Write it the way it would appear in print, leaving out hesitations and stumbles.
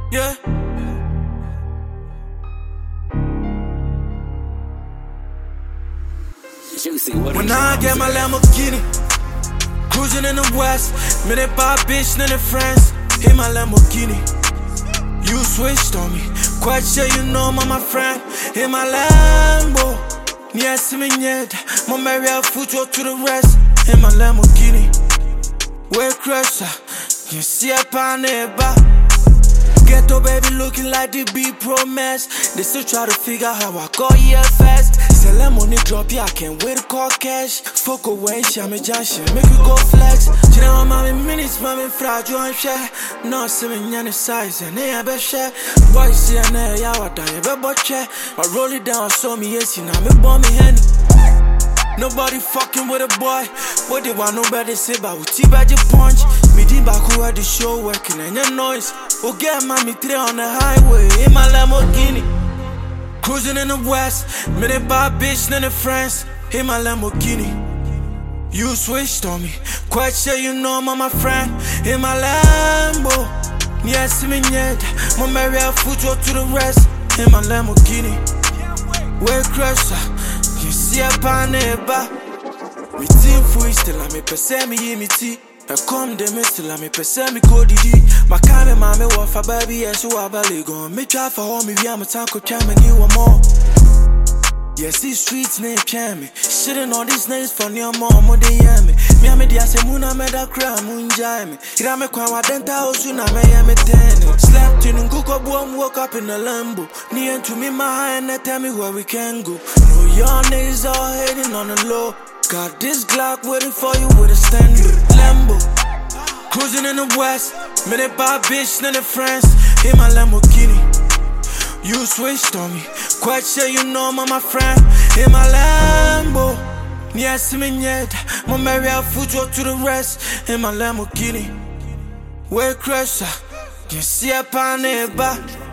Yeah. Juicy, what When I get my Lamborghini, cruising in the west, minute by bitch, none of friends. In my Lamborghini, you switched on me. Quite sure you know my friend. In my Lambo, yes, me yet. My Maria foot to the rest. In my Lamborghini, we're crusher. You see a paneba. Ghetto baby looking like the B Pro Max. They still try to figure how I got here fast. Sell them money drop, yeah, I can't wait to call cash. Fuck away, shame junction, make you go flex. You know I'm having minutes, I'm fragile and share. No, 7 years size, and they have a share. Boys, see, and they are dying, but check. I roll it down, saw me, yes, you know, me bomb me henny. Nobody fucking with a boy. What they want nobody say about with T-Badger punch. Me did back who had the show working and your noise. Oh, get mommy 3 on the highway in my Lamborghini. Cruising in the west, minute by bitch, none of friends. In my Lamborghini, you switched on me. Quite sure you know my friend. In my Lambo, yes, me yet. My Maria foot to the rest. In my Lamborghini, we're crusher. You see a paneba. Me team for still I me pese me me tea. I come the me still I me pese me code di. My kind mama wa fa baby yes so abale go. Me try for home me we am tanko chama ni wa more. Yes these streets name chame. Shitting on these names for near mom mo dey hear me. Me am dey say muna me da cry munjai me. Ira me kwa wa denta osu na me ya me ten. Slept in Nguko boom, woke up in a Lambo. Near to me my and tell me where we can go. No your niggas all hating on the low. Got this Glock waiting for you with a standard Lambo. Cruising in the west, minute by bitch, none of friends. In my Lamborghini, you switched on me. Quite sure you know my friend. In my Lambo, yes, me yet. My Maria foot to the rest. In my Lamborghini, we're crusher. You see a paneba.